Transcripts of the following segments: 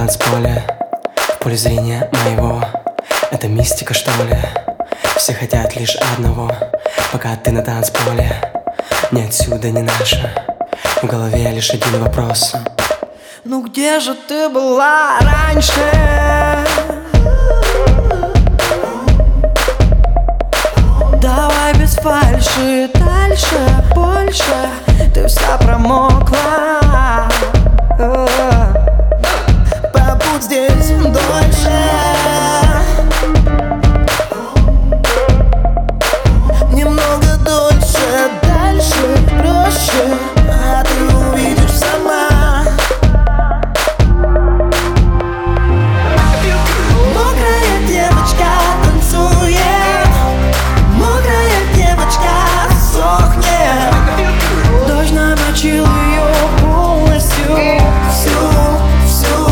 танцполе, в поле зрения моего. Это мистика, что ли? Все хотят лишь одного, пока ты на танцполе. Ни отсюда, ни наше. В голове лишь один вопрос: ну где же ты была раньше? Давай без фальши, дальше, больше. Ты вся промокла. Побудь здесь дольше. Немного дольше, дальше, проще. А ты увидишь сама. Мокрая девочка танцует, мокрая девочка сохнет. Дождь намочил ее полностью, всю.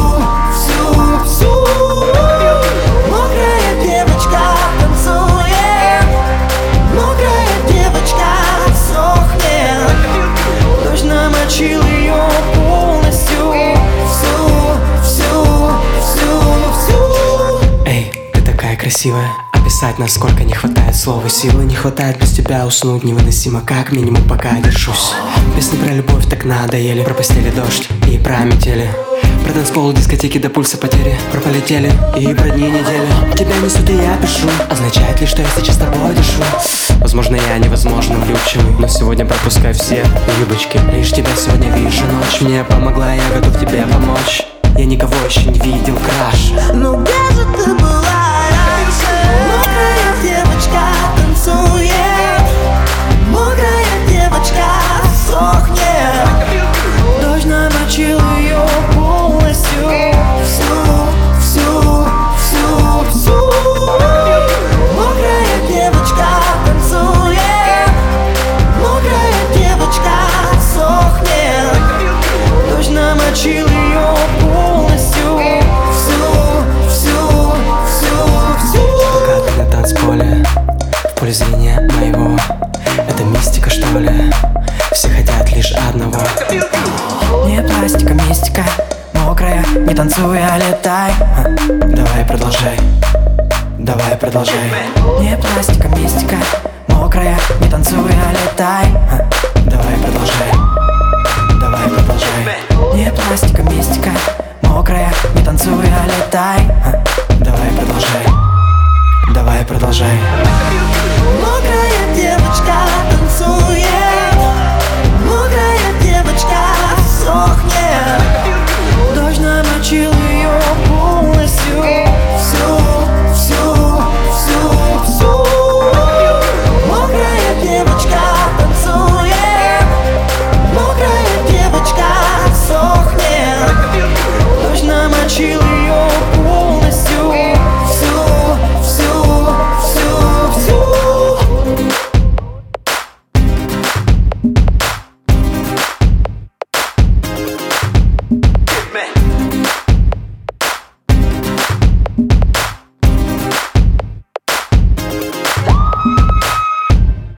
Мокрая девочка танцует, мокрая девочка сохнет. Дождь намочил ее полностью, всю. Эй, ты такая красивая. Описать, насколько не хватает слов и силы. Не хватает без тебя уснуть невыносимо. Как минимум пока держусь. Песни про любовь так надоели. Про постели дождь и про метели. Про танцпол, дискотеки до пульса потери. Про полетели и про дни недели. Тебя несут и я пишу. Означает ли, что я сейчас с тобой дышу? Возможно, я невозможно влюбчивый, но сегодня пропускай все юбочки. Лишь тебя сегодня вижу ночь. Мне помогла, я готов тебе помочь. Я никого еще не видел краше. Ну где же ты была раньше? Мокрая девочка танцует, мокрая девочка сохнет. Дождь намочил ее полностью, всю. Мокрая девочка танцует, мокрая девочка сохнет. Дождь намочил ее полностью, всю. Пока ты на танцполе, в поле зрения моего. Это мистика, что ли? Все хотят лишь одного. Не пластика, мистика, мокрая, не танцуй, а летай. Давай продолжай, давай продолжай. Не пластика, мистика, мокрая, не танцуй, а летай. Давай продолжай, давай продолжай. Не пластика, мистика, мокрая, не танцуй, а летай.